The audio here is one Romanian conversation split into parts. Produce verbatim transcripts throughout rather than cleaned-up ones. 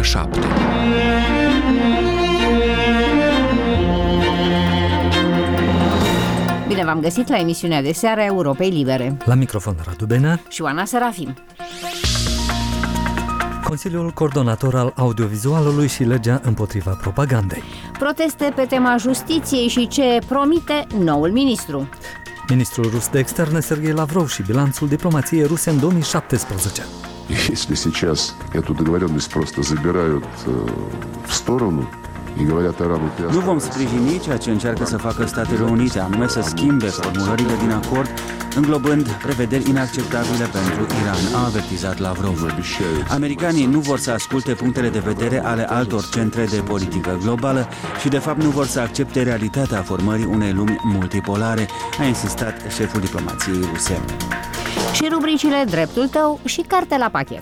șapte. Bine v-am găsit la emisiunea de seară a Europei Libere. La microfon Radu Benea și Oana Serafim. Consiliul Coordonator al Audiovizualului și legea împotriva propagandei. Proteste pe tema justiției și ce promite noul ministru. Ministrul rus de externe Sergei Lavrov și bilanțul diplomației ruse în două mii șaptesprezece. Если сейчас эту договоренность просто забирают в stорону и говорят Ирану ты Nu vom sprijini ceea ce încearcă să facă Statele Unite, anume să schimbe formulările din acord, înglobând prevederi inacceptabile pentru Iran, a avertizat Lavrov. Americanii nu vor să asculte punctele de vedere ale altor centre de politică globală și de fapt nu vor să accepte realitatea formării unei lumi multipolare, a insistat șeful diplomației ruse. Și rubricile Dreptul tău și Carte la pachet.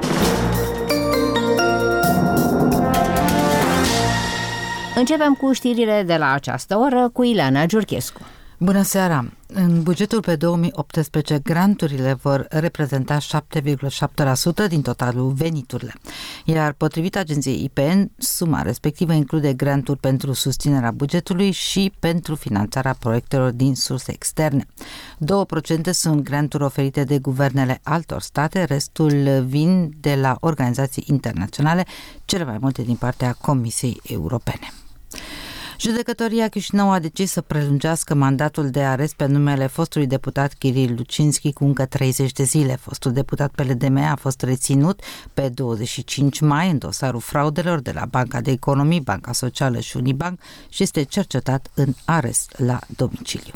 Începem cu știrile de la această oră cu Ileana Giurchescu. Bună seara! În bugetul pe două mii optsprezece, granturile vor reprezenta șapte virgulă șapte la sută din totalul veniturile. Iar potrivit agenției I P N, suma respectivă include granturi pentru susținerea bugetului și pentru finanțarea proiectelor din surse externe. două la sută sunt granturi oferite de guvernele altor state, restul vin de la organizații internaționale, cele mai multe din partea Comisiei Europene. Judecătoria Chișinău a decis să prelungească mandatul de arest pe numele fostului deputat Kiril Lucinski cu încă treizeci de zile. Fostul deputat P L D M a fost reținut pe douăzeci și cinci mai în dosarul fraudelor de la Banca de Economii, Banca Socială și Unibank și este cercetat în arest la domiciliu.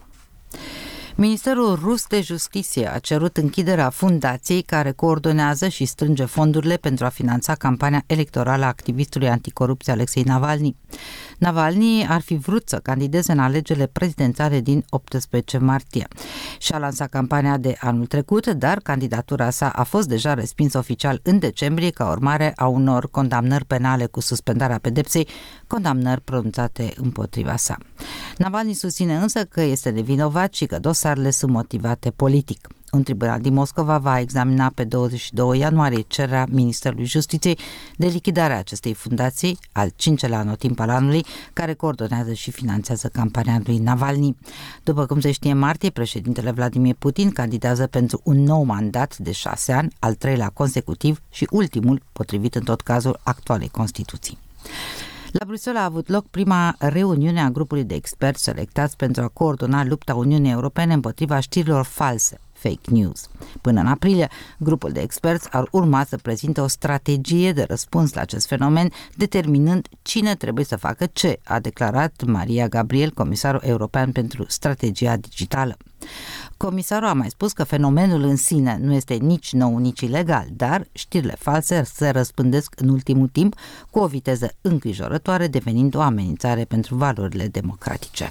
Ministerul rus de Justiție a cerut închiderea fundației care coordonează și strânge fondurile pentru a finanța campania electorală a activistului anticorupție Alexei Navalny. Navalny ar fi vrut să candideze în alegerile prezidențiale din optsprezece martie. Și-a lansat campania de anul trecut, dar candidatura sa a fost deja respinsă oficial în decembrie ca urmare a unor condamnări penale cu suspendarea pedepsei, condamnări pronunțate împotriva sa. Navalny susține însă că este nevinovat și că dosarele sunt motivate politic. Un tribunal din Moscova va examina pe douăzeci și doi ianuarie cererea Ministerului Justiției de lichidarea acestei fundații, al cincelea anotimp al anului, care coordonează și finanțează campania lui Navalny. După cum se știe, în martie, președintele Vladimir Putin candidează pentru un nou mandat de șase ani, al treilea consecutiv și ultimul, potrivit în tot cazul actualei Constituții. La Bruxelles a avut loc prima reuniune a grupului de experți selectați pentru a coordona lupta Uniunii Europene împotriva știrilor false, fake news. Până în aprilie, grupul de experți ar urma să prezinte o strategie de răspuns la acest fenomen, determinând cine trebuie să facă ce, a declarat Maria Gabriel, comisarul european pentru strategia digitală. Comisarul a mai spus că fenomenul în sine nu este nici nou, nici ilegal, dar știrile false se răspândesc în ultimul timp cu o viteză îngrijorătoare, devenind o amenințare pentru valorile democratice.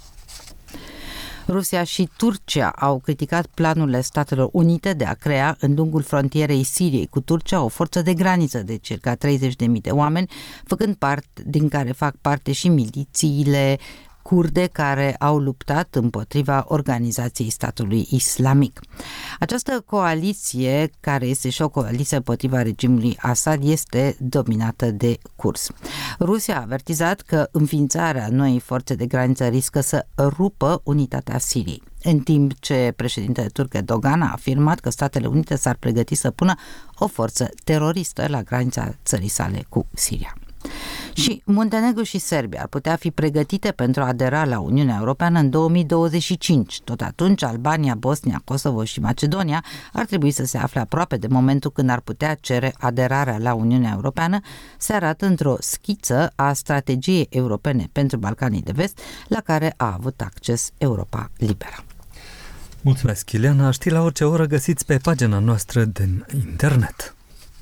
Rusia și Turcia au criticat planurile Statelor Unite de a crea în lungul frontierei Siriei cu Turcia o forță de graniță de circa treizeci de mii de oameni, făcând parte, din care fac parte și milițiile kurde care au luptat împotriva organizației statului islamic. Această coaliție, care este și o coaliție împotriva regimului Assad, este dominată de kurzi. Rusia a avertizat că înființarea noii forțe de graniță riscă să rupă unitatea Siriei, în timp ce președintele turc Erdogan a afirmat că Statele Unite s-ar pregăti să pună o forță teroristă la granița țării sale cu Siria. Și Muntenegru și Serbia ar putea fi pregătite pentru a adera la Uniunea Europeană în două mii douăzeci și cinci. Tot atunci, Albania, Bosnia, Kosovo și Macedonia ar trebui să se afle aproape de momentul când ar putea cere aderarea la Uniunea Europeană, se arată într-o schiță a strategiei europene pentru Balcanii de Vest, la care a avut acces Europa Liberă. Mulțumesc, Ileana. Știri la orice oră găsiți pe pagina noastră din internet.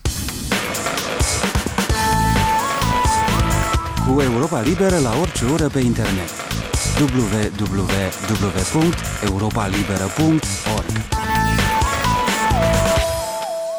Cu Europa Liberă la orice oră pe internet. w w w punct europa liberă punct org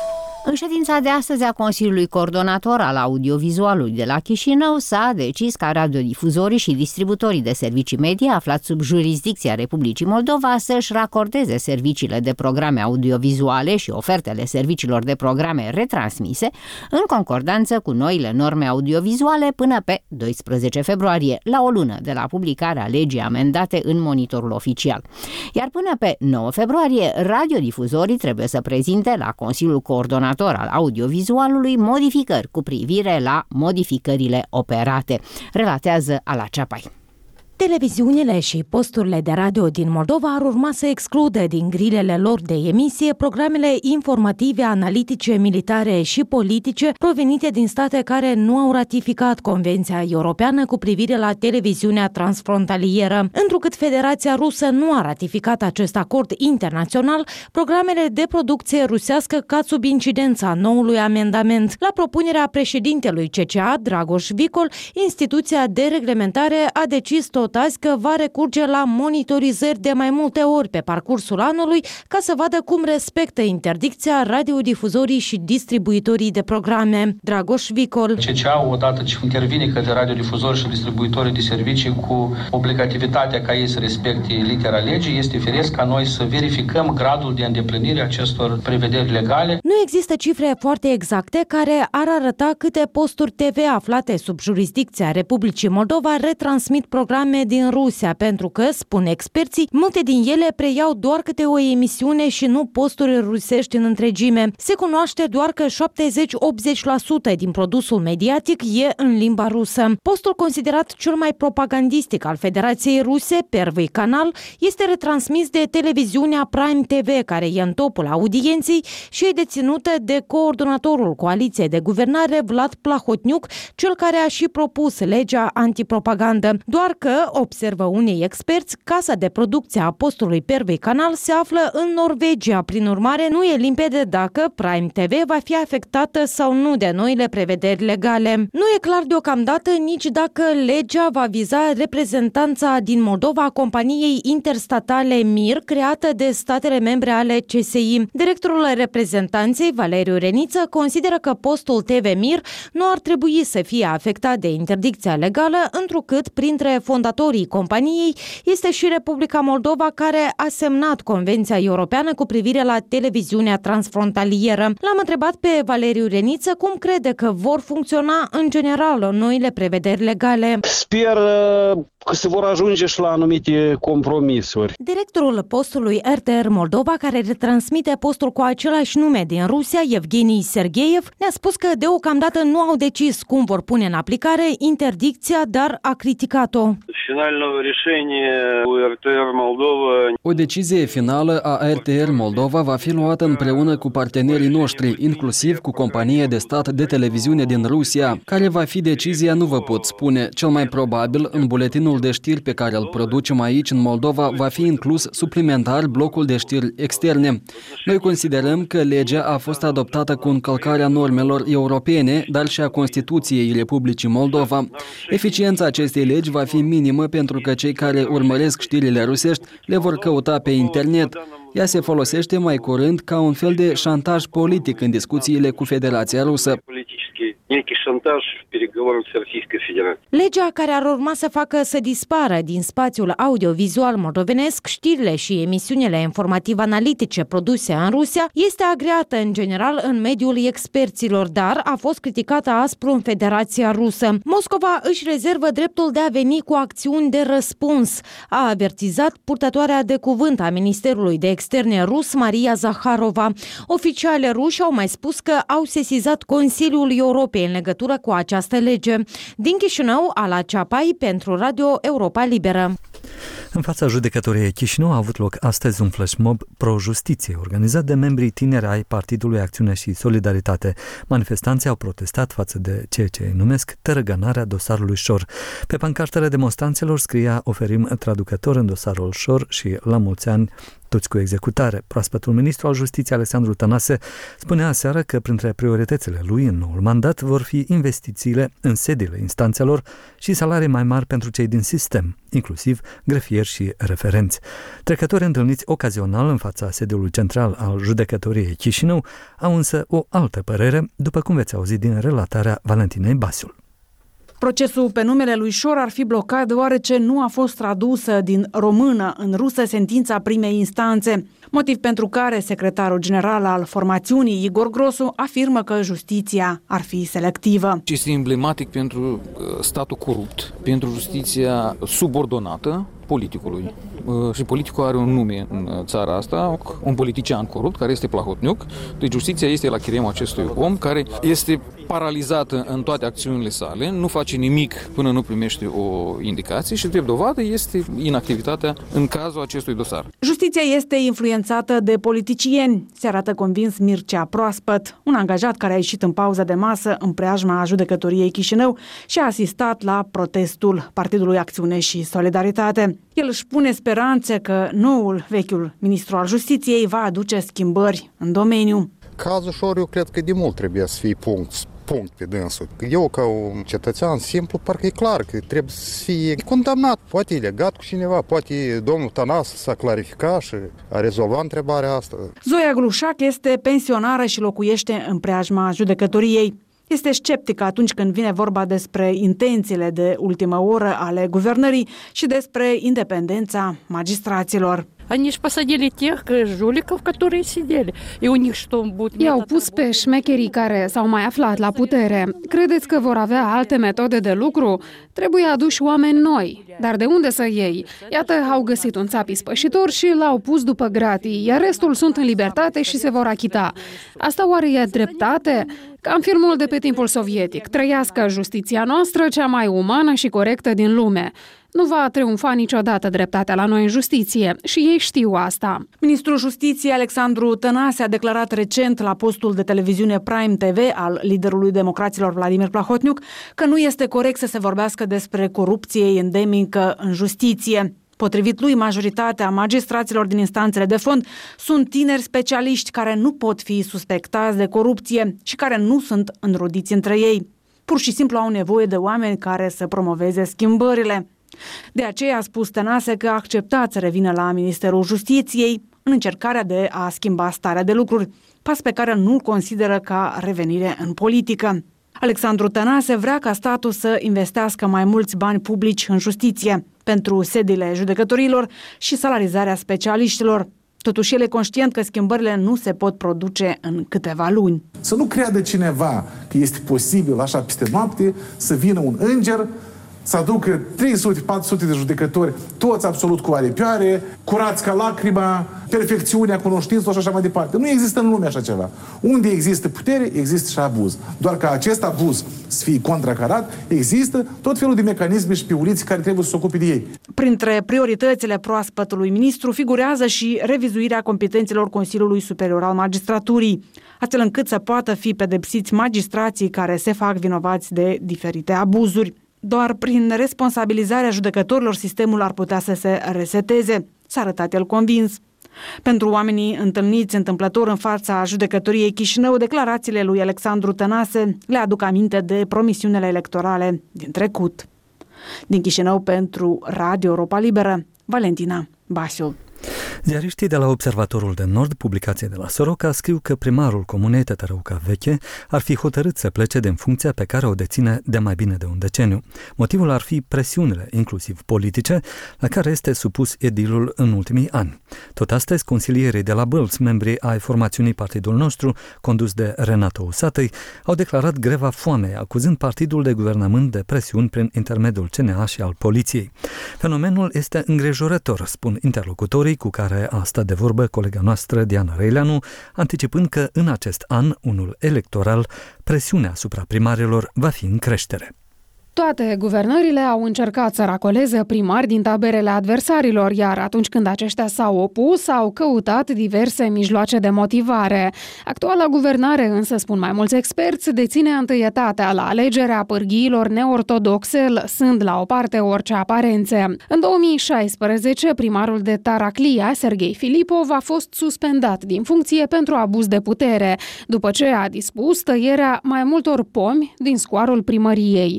În ședința de astăzi a Consiliului Coordonator al Audiovizualului de la Chișinău s-a decis ca radiodifuzorii și distributorii de servicii media aflați sub jurisdicția Republicii Moldova să-și racordeze serviciile de programe audiovizuale și ofertele serviciilor de programe retransmise în concordanță cu noile norme audiovizuale până pe doisprezece februarie, la o lună de la publicarea legii amendate în Monitorul Oficial. Iar până pe nouă februarie, radiodifuzorii trebuie să prezinte la Consiliul Coordonator al audiovizualului modificări cu privire la modificările operate, relatează Ala Ceapai. Televiziunile și posturile de radio din Moldova ar urma să excludă din grilele lor de emisie programele informative, analitice, militare și politice provenite din state care nu au ratificat Convenția Europeană cu privire la televiziunea transfrontalieră. Întrucât Federația Rusă nu a ratificat acest acord internațional, programele de producție rusească cad sub incidența noului amendament. La propunerea președintelui C C A, Dragoș Vicol, instituția de reglementare a decis tot azi că va recurge la monitorizări de mai multe ori pe parcursul anului ca să vadă cum respectă interdicția radiodifuzorii și distribuitorii de programe. Dragoș Vicol. C C A, odată ce intervine către radiodifuzori și distribuitorii de servicii cu obligativitatea ca ei să respecte litera legii, este firesc ca noi să verificăm gradul de îndeplinire a acestor prevederi legale. Nu există cifre foarte exacte care ar arăta câte posturi T V aflate sub jurisdicția Republicii Moldova retransmit programe din Rusia, pentru că, spun experții, multe din ele preiau doar câte o emisiune și nu posturi rusești în întregime. Se cunoaște doar că șaptezeci-optzeci la sută din produsul mediatic e în limba rusă. Postul considerat cel mai propagandistic al Federației Ruse, Первый Canal, este retransmis de televiziunea Prime T V, care e în topul audienței și e deținută de coordonatorul coaliției de guvernare, Vlad Plahotniuc, cel care a și propus legea antipropagandă. Doar că, observă unii experți, casa de producție a postului Первый Canal se află în Norvegia. Prin urmare, nu e limpede dacă Prime T V va fi afectată sau nu de noile prevederi legale. Nu e clar deocamdată nici dacă legea va viza reprezentanța din Moldova a companiei interstatale Mir, creată de statele membre ale C S I. Directorul reprezentanței, Valeriu Reniță, consideră că postul T V Mir nu ar trebui să fie afectat de interdicția legală, întrucât printre fondatorii companiei este și Republica Moldova, care a semnat Convenția Europeană cu privire la televiziunea transfrontalieră. L-am întrebat pe Valeriu Reniță cum crede că vor funcționa în general noile prevederi legale. Sper că se vor ajunge și la anumite compromisuri. Directorul postului R T R Moldova, care retransmite postul cu același nume din Rusia, Evgenii Sergeev, ne-a spus că deocamdată nu au decis cum vor pune în aplicare interdicția, dar a criticat-o. O decizie finală a R T R Moldova va fi luată împreună cu partenerii noștri, inclusiv cu compania de stat de televiziune din Rusia. Care va fi decizia, nu vă pot spune. Cel mai probabil, în buletinul de știri pe care îl producem aici în Moldova va fi inclus suplimentar blocul de știri externe. Noi considerăm că legea a fost adoptată cu încălcarea normelor europene, dar și a Constituției Republicii Moldova. Eficiența acestei legi va fi minimă pentru că cei care urmăresc știrile rusești le vor căuta pe internet. Ea se folosește mai curând ca un fel de șantaj politic în discuțiile cu Federația Rusă. Legea care ar urma să facă să dispară din spațiul audiovizual moldovenesc știrile și emisiunile informativ-analitice produse în Rusia este agreată în general în mediul experților, dar a fost criticată aspru în Federația Rusă. Moscova își rezervă dreptul de a veni cu acțiuni de răspuns, a avertizat purtătoarea de cuvânt a Ministerului de Externe rus, Maria Zaharova. Oficiale ruși au mai spus că au sesizat Consiliul Europei în legătură cu această lege. Din Chișinău, Ala Ceapai pentru Radio Europa Liberă. În fața judecătoriei Chișinău a avut loc astăzi un flash mob pro-justiție, organizat de membrii tineri ai Partidului Acțiune și Solidaritate. Manifestanții au protestat față de ceea ce îi numesc tărăgănarea dosarului Șor. Pe pancartele demonstranților scria: oferim traducător în dosarul Șor și la mulți ani toți cu executare. Proaspătul ministru al Justiției, Alexandru Tănase, spunea aseară că printre prioritățile lui în noul mandat vor fi investițiile în sediile instanțelor și salarii mai mari pentru cei din sistem, inclusiv grefieri consilieri și referenți. Trecători întâlniți ocazional în fața sediului central al Judecătoriei Chișinău au însă o altă părere, după cum veți auzi din relatarea Valentinei Basiul. Procesul pe numele lui Șor ar fi blocat deoarece nu a fost tradusă din română în rusă sentința primei instanțe, motiv pentru care secretarul general al formațiunii, Igor Grosu, afirmă că justiția ar fi selectivă. Este emblematic pentru statul corupt, pentru justiția subordonată politicului. Și politicul are un nume în țara asta, un politician corupt, care este Plahotniuc. Deci justiția este la chiremul acestui om, care este paralizată în toate acțiunile sale, nu face nimic până nu primește o indicație și, drept dovadă, este inactivitatea în cazul acestui dosar. Justiția este influențată de politicieni, se arată convins Mircea Proaspăt, un angajat care a ieșit în pauză de masă în preajma Judecătoriei Chișinău și a asistat la protestul Partidului Acțiune și Solidaritate. El își pune speranțe că noul, vechiul ministru al Justiției va aduce schimbări în domeniu. Cazul Șor, eu cred că de mult trebuie să fie punct, punct pe dânsul. Eu, ca un cetățean simplu, parcă e clar că trebuie să fie condamnat. Poate e legat cu cineva, poate domnul Tănase s-a clarificat și a rezolvat întrebarea asta. Zoia Glușac este pensionară și locuiește în preajma Judecătoriei. Este sceptică atunci când vine vorba despre intențiile de ultimă oră ale guvernării și despre independența magistraților. Они ж посадили тех жуликов, которые сидели. И у них что будет? I-au pus pe șmecherii care s-au mai aflat la putere. Credeți că vor avea alte metode de lucru? Trebuie aduși oameni noi. Dar de unde să iei? Iată, au găsit un țap ispășitor și l-au pus după gratii, iar restul sunt în libertate și se vor achita. Asta oare e dreptate? Ca în filmul de pe timpul sovietic, trăiască justiția noastră, cea mai umană și corectă din lume. Nu va triumfa niciodată dreptatea la noi în justiție și ei știu asta. Ministrul Justiției Alexandru Tănase a declarat recent la postul de televiziune Prime T V al liderului democraților Vladimir Plahotniuc că nu este corect să se vorbească despre corupție endemică în justiție. Potrivit lui, majoritatea magistraților din instanțele de fond sunt tineri specialiști care nu pot fi suspectați de corupție și care nu sunt înrodiți între ei. Pur și simplu au nevoie de oameni care să promoveze schimbările. De aceea a spus Tănase că a acceptat să revină la Ministerul Justiției în încercarea de a schimba starea de lucruri, pas pe care nu-l consideră ca revenire în politică. Alexandru Tănase vrea ca statul să investească mai mulți bani publici în justiție pentru sediile judecătorilor și salarizarea specialiștilor. Totuși, el e conștient că schimbările nu se pot produce în câteva luni. Să nu creadă cineva că este posibil așa peste noapte să vină un înger să aducă trei sute patru sute de judecători, toți absolut cu aripioare, curați ca lacrima, perfecțiunea cunoștințelor și așa mai departe. Nu există în lume așa ceva. Unde există putere, există și abuz. Doar ca acest abuz să fie contracarat, există tot felul de mecanisme și piuliți care trebuie să se ocupe de ei. Printre prioritățile proaspătului ministru figurează și revizuirea competențelor Consiliului Superior al Magistraturii, astfel încât să poată fi pedepsiți magistrații care se fac vinovați de diferite abuzuri. Doar prin responsabilizarea judecătorilor sistemul ar putea să se reseteze, s-a arătat el convins. Pentru oamenii întâlniți întâmplător în fața Judecătoriei Chișinău, declarațiile lui Alexandru Tănase le aduc aminte de promisiunile electorale din trecut. Din Chișinău pentru Radio Europa Liberă, Valentina Basiu. Ziariștii de la Observatorul de Nord, publicație de la Soroca, scriu că primarul comunei Tătărăuca Veche ar fi hotărât să plece din funcția pe care o deține de mai bine de un deceniu. Motivul ar fi presiunile, inclusiv politice, la care este supus edilul în ultimii ani. Tot astăzi, consilierii de la Bălți, membrii ai formațiunii Partidul Nostru, condus de Renato Usatăi, au declarat greva foamei, acuzând partidul de guvernământ de presiuni prin intermediul C N A și al poliției. Fenomenul este îngrijorător, spun interlocutorii cu care a stat de vorbă colega noastră Diana Reileanu, anticipând că în acest an, unul electoral, presiunea asupra primarilor va fi în creștere. Toate guvernările au încercat să racoleze primari din taberele adversarilor, iar atunci când aceștia s-au opus, au căutat diverse mijloace de motivare. Actuala guvernare, însă, spun mai mulți experți, deține întâietatea la alegerea pârghiilor neortodoxe, lăsând la o parte orice aparențe. În două mii șaisprezece, primarul de Taraclia, Serghei Filipov, a fost suspendat din funcție pentru abuz de putere, după ce a dispus tăierea mai multor pomi din scoarul primăriei. Urmarea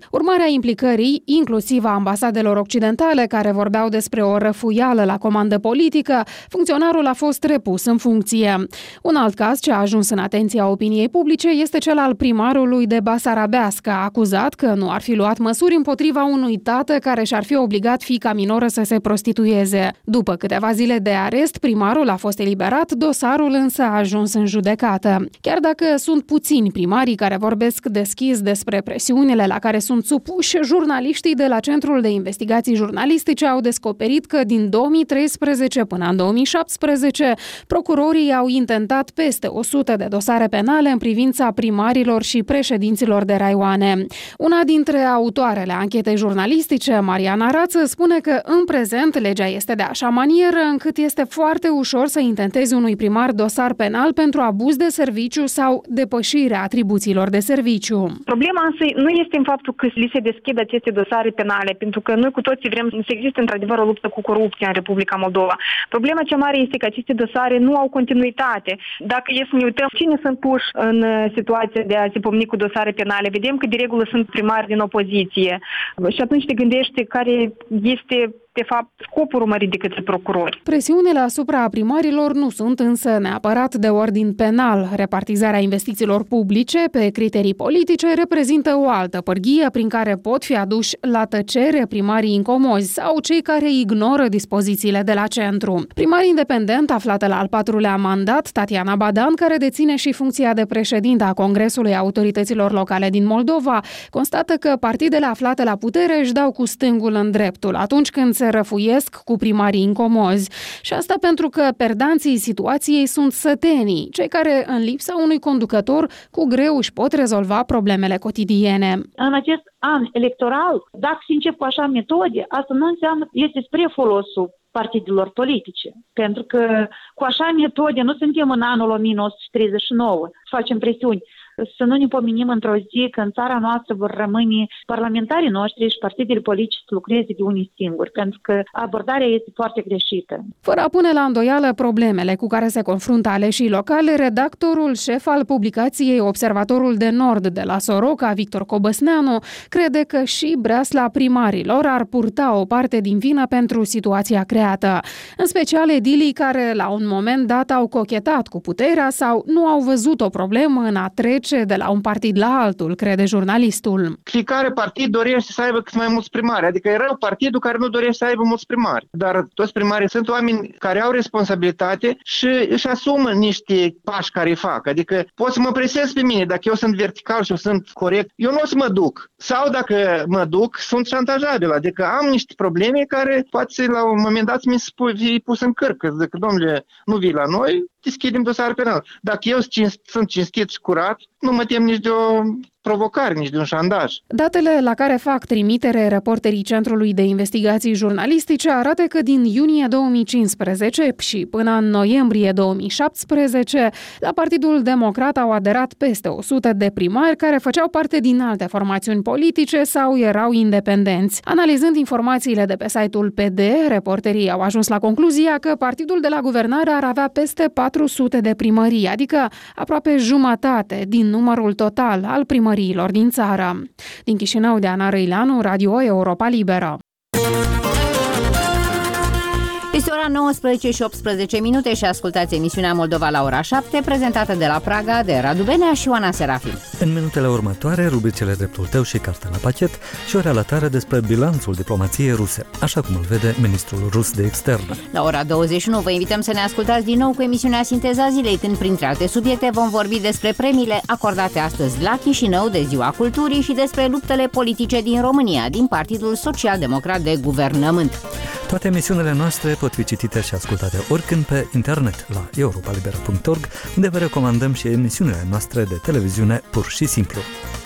confirmarea implicării, inclusiv a ambasadelor occidentale care vorbeau despre o răfuială la comandă politică, funcționarul a fost repus în funcție. Un alt caz ce a ajuns în atenția opiniei publice este cel al primarului de Basarabeasca, acuzat că nu ar fi luat măsuri împotriva unui tată care și-ar fi obligat fiica minoră să se prostitueze. După câteva zile de arest, primarul a fost eliberat, dosarul însă a ajuns în judecată. Chiar dacă sunt puțini primarii care vorbesc deschis despre presiunile la care sunt supuși, jurnaliștii de la Centrul de Investigații Jurnalistice au descoperit că din două mii treisprezece până în două mii șaptesprezece, procurorii au intentat peste o sută de dosare penale în privința primarilor și președinților de raioane. Una dintre autoarele anchetei jurnalistice, Mariana Rață, spune că în prezent legea este de așa manieră încât este foarte ușor să intentezi unui primar dosar penal pentru abuz de serviciu sau depășirea atribuțiilor de serviciu. Problema însă nu este în faptul că li se deschid aceste dosare penale, pentru că noi cu toții vrem să existe într-adevăr o luptă cu corupția în Republica Moldova. Problema cea mare este că aceste dosare nu au continuitate. Dacă e să ne uităm cine sunt puși în situația de a se pomni cu dosare penale, vedem că de regulă sunt primari din opoziție. Și atunci te gândești care este de fapt scopul urmărit de către procurori. Presiunile asupra primarilor nu sunt însă neapărat de ordin penal. Repartizarea investițiilor publice pe criterii politice reprezintă o altă pârghie prin care pot fi aduși la tăcere primarii incomozi sau cei care ignoră dispozițiile de la centru. Primar independent aflată la al patrulea mandat, Tatiana Badan, care deține și funcția de președintă a Congresului Autorităților Locale din Moldova, constată că partidele aflate la putere își dau cu stângul în dreptul atunci când se răfuiesc cu primarii incomozi. Și asta pentru că perdanții situației sunt sătenii, cei care, în lipsa unui conducător, cu greu își pot rezolva problemele cotidiene. În acest an electoral, dacă se încep cu așa metode, asta nu înseamnă că este spre folosul partidelor politice. Pentru că cu așa metode nu suntem în anul o mie nouă sute treizeci și nouă, facem presiuni. Să nu ne pomenim într-o zi că în țara noastră vor rămâne parlamentarii noștri și partidele politice să lucreze de unii singuri, pentru că abordarea este foarte greșită. Fără a pune la îndoială problemele cu care se confruntă aleșii locale, redactorul șef al publicației Observatorul de Nord de la Soroca, Victor Cobăsneanu, crede că și breasla primarilor ar purta o parte din vină pentru situația creată, în special edilii care la un moment dat au cochetat cu puterea sau nu au văzut o problemă în a trece de la un partid la altul, crede jurnalistul. Fiecare partid dorește să aibă cât mai mulți primari, adică e rău partidul care nu dorește să aibă mulți primari. Dar toți primarii sunt oameni care au responsabilitate și își asumă niște pași care îi fac. Adică pot să mă presez pe mine, dacă eu sunt vertical și eu sunt corect, eu nu o să mă duc. Sau dacă mă duc, sunt șantajabil, adică am niște probleme care poate la un moment dat mi se fie pus în cărc. Că zic, domnule, nu vii la noi, deschidem dosar penal. Dacă eu sunt cinstit și curat, nu mă tem nici de o provocare, nici de un șandaj. Datele la care fac trimitere reporterii Centrului de Investigații Jurnalistice arată că din iunie două mii cincisprezece și până în noiembrie două mii șaptesprezece, la Partidul Democrat au aderat peste o sută de primari care făceau parte din alte formațiuni politice sau erau independenți. Analizând informațiile de pe site-ul P D, reporterii au ajuns la concluzia că partidul de la guvernare ar avea peste patru sute de primării, adică aproape jumătate din numărul total al primăriilor din țară. Din Chișinău, Diana Răileanu, Radio Europa Liberă. Este ora nouăsprezece și optsprezece minute și ascultați emisiunea Moldova la ora șapte, prezentată de la Praga de Radu Benea și Oana Serafim. În minutele următoare, rubricele Dreptul tău și Cartea la pachet și o relatare despre bilanțul diplomației ruse, așa cum îl vede ministrul rus de externe. La ora douăzeci și unu vă invităm să ne ascultați din nou cu emisiunea Sinteza Zilei, când printre alte subiecte vom vorbi despre premiile acordate astăzi la Chișinău de Ziua Culturii și despre luptele politice din România, din Partidul Social-Democrat de Guvernământ. Toate emisiunile noastre pot fi citite și ascultate oricând pe internet la europa libera punct org, unde vă recomandăm și emisiunile noastre de televiziune Pur și Simplu.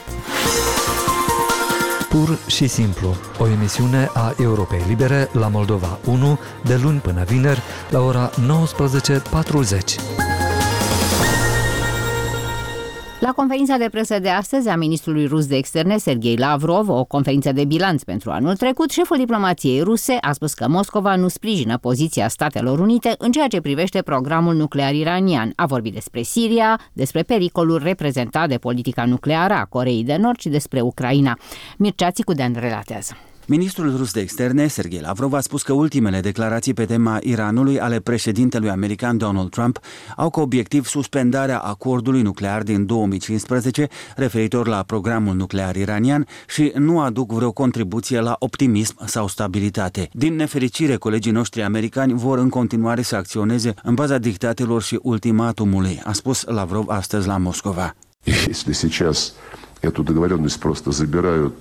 Pur și Simplu, o emisiune a Europei Libere la Moldova unu, de luni până vineri, la ora nouăsprezece patruzeci. La conferința de presă de astăzi a ministrului rus de externe, Sergei Lavrov, o conferință de bilanț pentru anul trecut, șeful diplomației ruse a spus că Moscova nu sprijină poziția Statelor Unite în ceea ce privește programul nuclear iranian. A vorbit despre Siria, despre pericolul reprezentat de politica nucleară a Coreei de Nord și despre Ucraina. Mircea Țicudean relatează. Ministrul rus de externe, Sergei Lavrov, a spus că ultimele declarații pe tema Iranului ale președintelui american Donald Trump au ca obiectiv suspendarea acordului nuclear din două mii cincisprezece referitor la programul nuclear iranian și nu aduc vreo contribuție la optimism sau stabilitate. Din nefericire, colegii noștri americani vor în continuare să acționeze în baza dictatelor și ultimatumului, a spus Lavrov astăzi la Moscova. Если сейчас эту договоренность просто забирают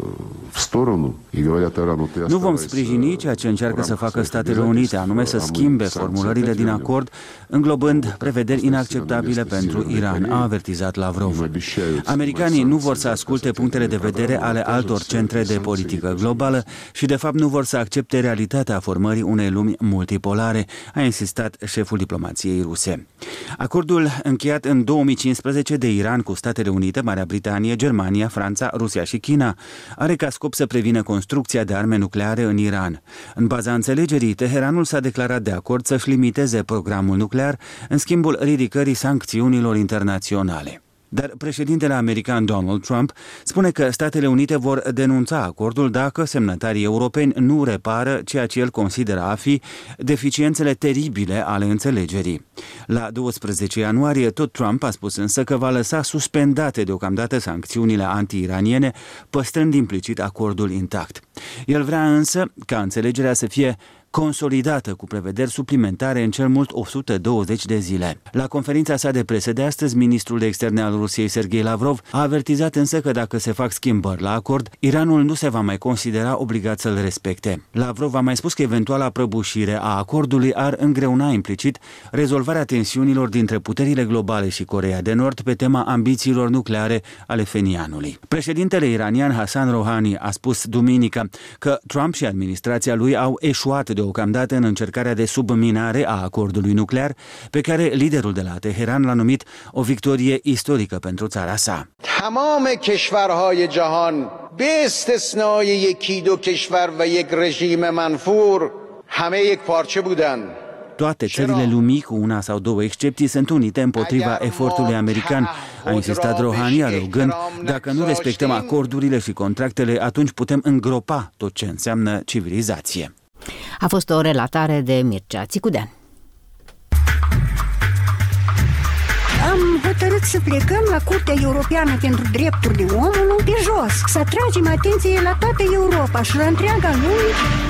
в сторону и говорят Ирану ты. Nu vom sprijini ceea ce încearcă să facă Statele Unite, anume să schimbe formulările din acord, înglobând prevederi inacceptabile pentru Iran, a avertizat Lavrov. Americanii nu vor să asculte punctele de vedere ale altor centre de politică globală și de fapt nu vor să accepte realitatea formării unei lumi multipolare, a insistat șeful diplomației ruse. Acordul încheiat în două mii cincisprezece de Iran cu Statele Unite, Marea Britanie, Germania, Franța, Rusia și China are ca scop să prevină construcția de arme nucleare în Iran. În baza înțelegerii, Teheranul s-a declarat de acord să-și limiteze programul nuclear în schimbul ridicării sancțiunilor internaționale. Dar președintele american Donald Trump spune că Statele Unite vor denunța acordul dacă semnătarii europeni nu repară ceea ce el consideră a fi deficiențele teribile ale înțelegerii. La doisprezece ianuarie, tot Trump a spus însă că va lăsa suspendate deocamdată sancțiunile anti-iraniene, păstrând implicit acordul intact. El vrea însă ca înțelegerea să fie consolidată cu prevederi suplimentare în cel mult o sută douăzeci de zile. La conferința sa de presă de astăzi, ministrul de externe al Rusiei, Sergei Lavrov, a avertizat însă că dacă se fac schimbări la acord, Iranul nu se va mai considera obligat să-l respecte. Lavrov a mai spus că eventuala prăbușire a acordului ar îngreuna implicit rezolvarea tensiunilor dintre puterile globale și Coreea de Nord pe tema ambițiilor nucleare ale Phenianului. Președintele iranian Hassan Rouhani a spus duminică că Trump și administrația lui au eșuat de deocamdată în încercarea de subminare a acordului nuclear, pe care liderul de la Teheran l-a numit o victorie istorică pentru țara sa. تمام کشورهای جهان به استثنای یکی دو کشور و یک رژیم منفور همه یک پارچه بودند. Toate țările lumii, cu una sau două excepții, sunt unite împotriva efortului american, a insistat Rouhani, adăugând: dacă nu respectăm acordurile și contractele, atunci putem îngropa tot ce înseamnă civilizație. A fost o relatare de Mircea Țicudean. Am hotărât să plecăm la Curtea Europeană pentru Drepturile Omului pe jos, să atragem atenție la toată Europa și la întreaga lume.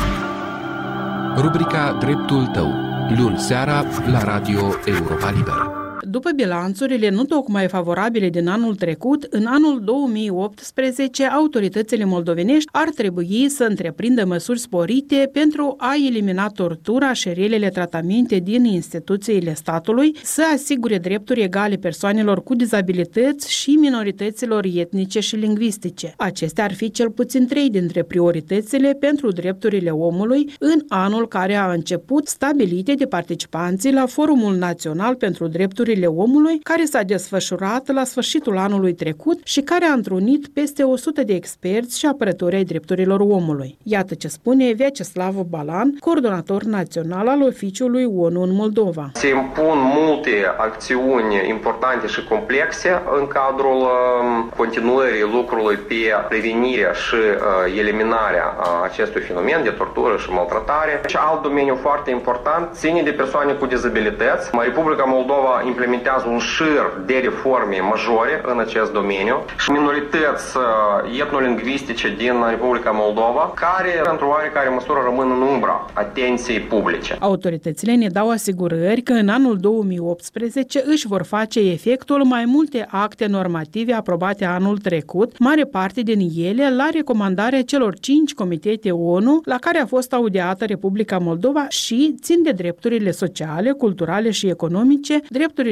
Rubrica Dreptul tău, luni seara la Radio Europa Liberă. După bilanțurile nu tocmai favorabile din anul trecut, în anul două mii optsprezece, autoritățile moldovenești ar trebui să întreprindă măsuri sporite pentru a elimina tortura și relele tratamente din instituțiile statului, să asigure drepturi egale persoanelor cu dizabilități și minorităților etnice și lingvistice. Acestea ar fi cel puțin trei dintre prioritățile pentru drepturile omului în anul care a început, stabilite de participanții la Forumul Național pentru Drepturile Omului, care s-a desfășurat la sfârșitul anului trecut și care a întrunit peste o sută de experți și apărători ai drepturilor omului. Iată ce spune Vyacheslav Balan, coordonator național al Oficiului O N U în Moldova. Se impun multe acțiuni importante și complexe în cadrul continuării lucrului pe prevenirea și eliminarea acestui fenomen de tortură și maltratare. Și alt domeniu foarte important ține de persoane cu dizabilități. Republica Moldova implementează un șir de reforme majore în acest domeniu și minorități etnolingvistice din Republica Moldova, care într-o oarecare măsură rămân în umbra atenției publice. Autoritățile ne dau asigurări că în anul două mii optsprezece își vor face efectul mai multe acte normative aprobate anul trecut, mare parte din ele la recomandarea celor cinci comitete O N U la care a fost audiată Republica Moldova și țin de drepturile sociale, culturale și economice, drepturile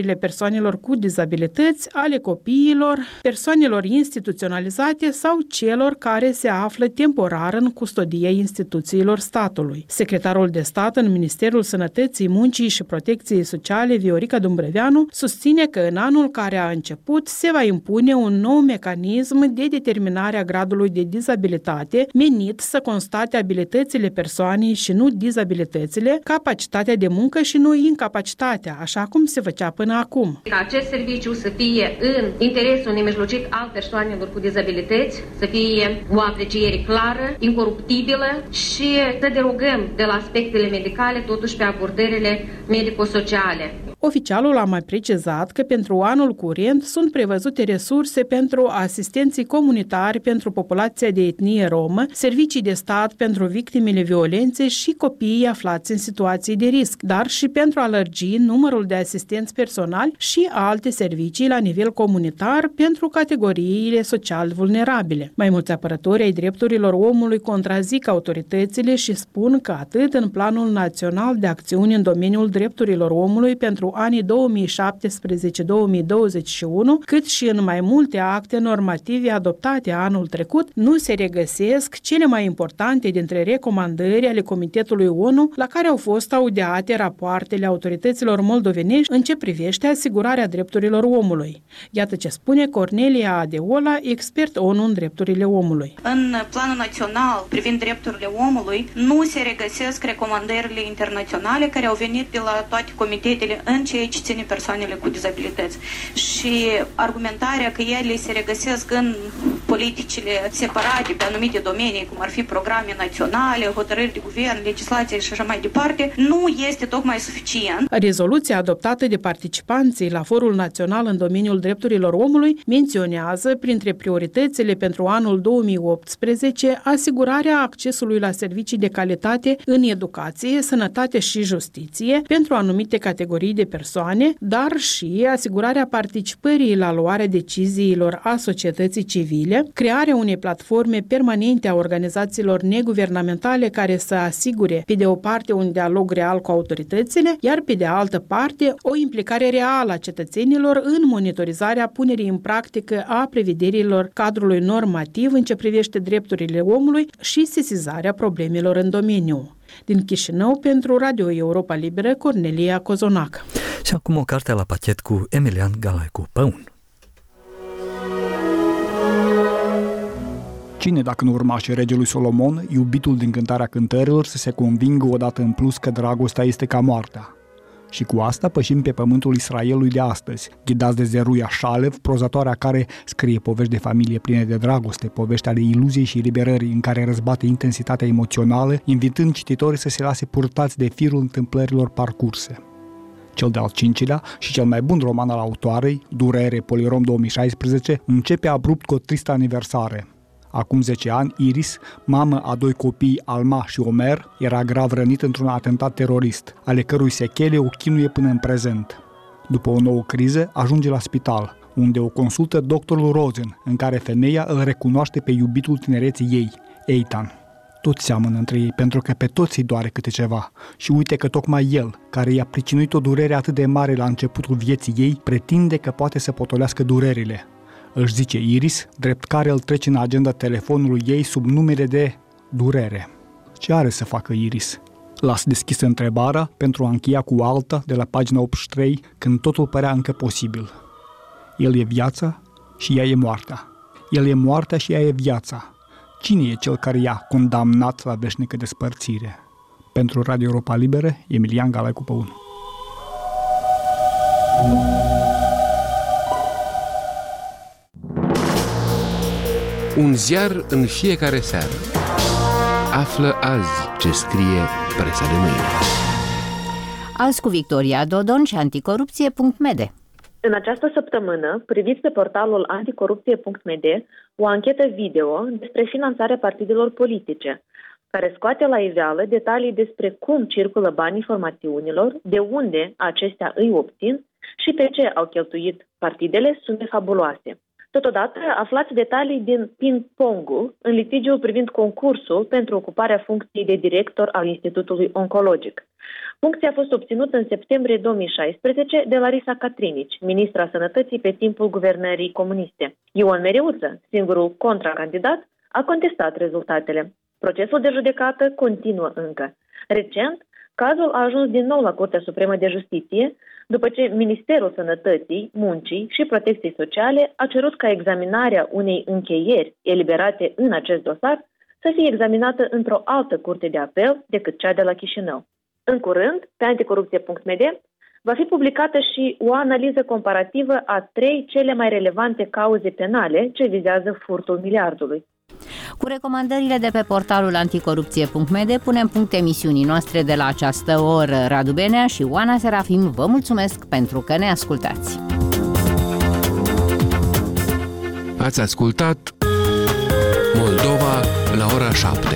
drepturile persoanelor cu dizabilități, ale copiilor, persoanelor instituționalizate sau celor care se află temporar în custodia instituțiilor statului. Secretarul de stat în Ministerul Sănătății, Muncii și Protecției Sociale, Viorica Dumbreveanu, susține că în anul care a început se va impune un nou mecanism de determinare a gradului de dizabilitate menit să constate abilitățile persoanei și nu dizabilitățile, capacitatea de muncă și nu incapacitatea, așa cum se făcea până acum. Ca acest serviciu să fie în interesul nemijlocit al persoanelor cu dizabilități, să fie o apreciere clară, incoruptibilă și să derogăm de la aspectele medicale totuși pe abordările medico-sociale. Oficialul a mai precizat că pentru anul curent sunt prevăzute resurse pentru asistenții comunitari pentru populația de etnie romă, servicii de stat pentru victimele violenței și copiii aflați în situații de risc, dar și pentru a lărgi numărul de asistenți personali și alte servicii la nivel comunitar pentru categoriile social vulnerabile. Mai mulți apărători ai drepturilor omului contrazic autoritățile și spun că atât în Planul Național de Acțiuni în domeniul drepturilor omului pentru anii două mii șaptesprezece două mii douăzeci și unu, cât și în mai multe acte normative adoptate anul trecut, nu se regăsesc cele mai importante dintre recomandări ale Comitetului O N U la care au fost audiate rapoartele autorităților moldovenești în ce privește asigurarea drepturilor omului. Iată ce spune Cornelia Adeola, expert O N U în drepturile omului. În Planul Național privind drepturile omului nu se regăsesc recomandările internaționale care au venit de la toate comitetele în ceea ce ține persoanele cu dizabilități. Și argumentarea că ele se regăsesc în politicile separate pe anumite domenii, cum ar fi programe naționale, hotărâri de guvern, legislație și așa mai departe, nu este tocmai suficient. Rezoluția adoptată de participanții la Forul Național în domeniul drepturilor omului menționează printre prioritățile pentru anul două mii optsprezece asigurarea accesului la servicii de calitate în educație, sănătate și justiție pentru anumite categorii de persoane, dar și asigurarea participării la luarea deciziilor a societății civile, crearea unei platforme permanente a organizațiilor neguvernamentale care să asigure, pe de o parte, un dialog real cu autoritățile, iar pe de altă parte, o implicare reală a cetățenilor în monitorizarea punerii în practică a prevederilor cadrului normativ în ce privește drepturile omului și sesizarea problemelor în domeniu. Din Chișinău, pentru Radio Europa Liberă, Cornelia Cozonac. Și acum o carte la pachet cu Emilian Galaicu Păun. Cine, dacă nu urmașe regelui Solomon, iubitul din Cântarea Cântărilor, să se convingă odată în plus că dragostea este ca moartea? Și cu asta pășim pe pământul Israelului de astăzi, ghidați de Zeruia Shalev, prozatoarea care scrie povești de familie pline de dragoste, povești ale iluziei și liberării, în care răzbate intensitatea emoțională, invitând cititorii să se lase purtați de firul întâmplărilor parcurse. Cel de-al cincilea și cel mai bun roman al autoarei, Durere, Polirom două mii șaisprezece, începe abrupt cu o tristă aniversare. Acum zece ani, Iris, mamă a doi copii, Alma și Omer, era grav rănit într-un atentat terorist, ale cărui sechele o chinuie până în prezent. După o nouă criză, ajunge la spital, unde o consultă doctorul Rosen, în care femeia îl recunoaște pe iubitul tinereții ei, Eitan. Toți seamănă între ei, pentru că pe toți îi doare câte ceva. Și uite că tocmai el, care i-a pricinuit o durere atât de mare la începutul vieții ei, pretinde că poate să potolească durerile. Își zice Iris, drept care îl trece în agenda telefonului ei sub numere de durere. Ce are să facă Iris? Las deschisă întrebarea pentru a încheia cu alta de la pagina optzeci și trei, când totul părea încă posibil. El e viața și ea e moartea. El e moartea și ea e viața. Cine e cel care i-a condamnat la veșnică despărțire? Pentru Radio Europa Liberă, Emilian Galaicu Păun. Un ziar în fiecare seară. Află azi ce scrie presa de mâine. Azi cu Victoria Dodon și anticorupție punct m d. În această săptămână, priviți pe portalul anticorupție punct m d o anchetă video despre finanțarea partidelor politice, care scoate la iveală detalii despre cum circulă banii formațiunilor, de unde acestea îi obțin și pe ce au cheltuit partidele sume fabuloase. Totodată, aflați detalii din ping-pongul în litigiul privind concursul pentru ocuparea funcției de director al Institutului Oncologic. Funcția a fost obținută în septembrie două mii șaisprezece de Larisa Catrinici, ministra Sănătății pe timpul guvernării comuniste. Ion Mereuță, singurul contracandidat, a contestat rezultatele. Procesul de judecată continuă încă. Recent, cazul a ajuns din nou la Curtea Supremă de Justiție, după ce Ministerul Sănătății, Muncii și Protecției Sociale a cerut ca examinarea unei încheieri eliberate în acest dosar să fie examinată într-o altă curte de apel decât cea de la Chișinău. În curând, pe anticorupție punct m d, va fi publicată și o analiză comparativă a trei cele mai relevante cauze penale ce vizează furtul miliardului. Cu recomandările de pe portalul anticorupție punct m d punem punct emisiunii noastre de la această oră. Radu Benea și Oana Serafim vă mulțumesc pentru că ne ascultați. Ați ascultat Moldova la ora șapte.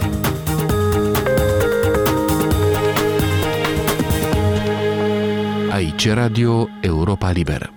Aici Radio Europa Liberă.